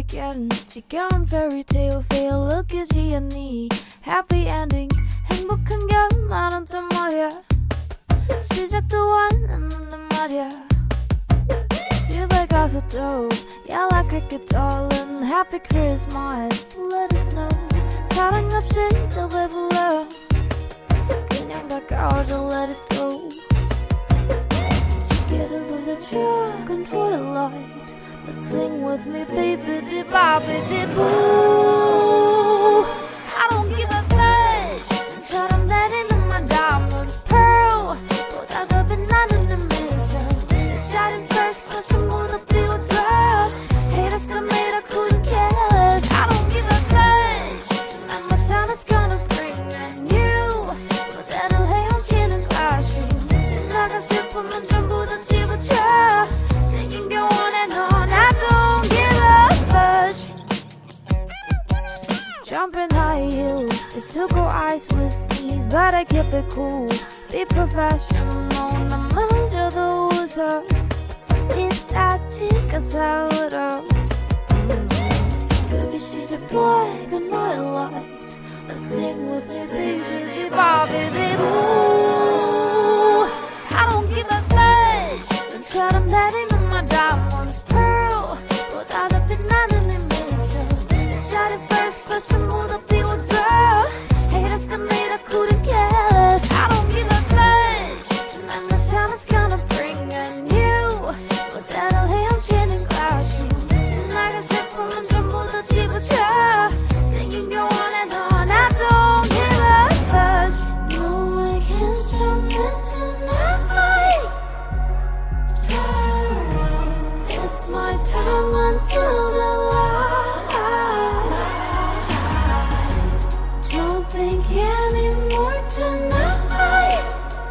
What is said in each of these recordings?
weekend 지겨운 fairytale feel 웃기지 않니 happy ending 행복한 게 말은 또 뭐야 시작도 안 했는데 말야 집에 가서 또 연락할게 darling happy Christmas let us know 사랑 없이 또 배불러 그냥 다가와줘 let it go 시계를 돌려줘 건 twilight let's sing with me baby dee bobby dee boo I don't give a flash 눈처럼 내리는 my diamonds pearl 보다 더 빛나는 내 미소 자린 first class 전부 다 비워둬 haters gonna make I couldn't care less I don't give a flash tonight my sound is gonna bring a new 무대를 헤엄치는 classroom 신나가 슬픔은 전부 다 집어쳐 singing go on and on I don't give a flash jumping high heels it's to go ice with sneeze but I keep it cool be professional 나 마저도 웃어 이따치가 싸우러 그게 시작 black and white light let's sing with me baby dee bobby dee boo I don't give a flash 눈처럼 내리는 my diamonds pearl 보다 더 빛나는 내 미소 자리 first class 전부 다 비워둬 haters gonna make I couldn't care less I don't give a flash tonight my sound is gonna bring a new 무대를 헤엄치는 classroom 신나게 슬픔은 전부 다 집어쳐 singing go on and on I don't give a flash no one can stop me tonight it's my time until the light don't think anymore tonight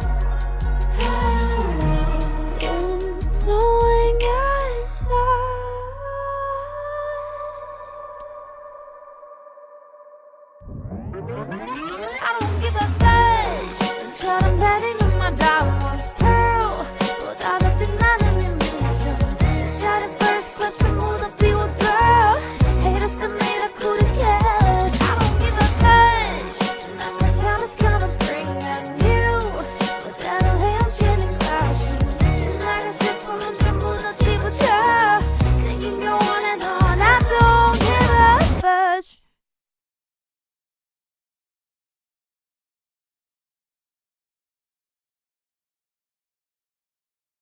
it's snowing outside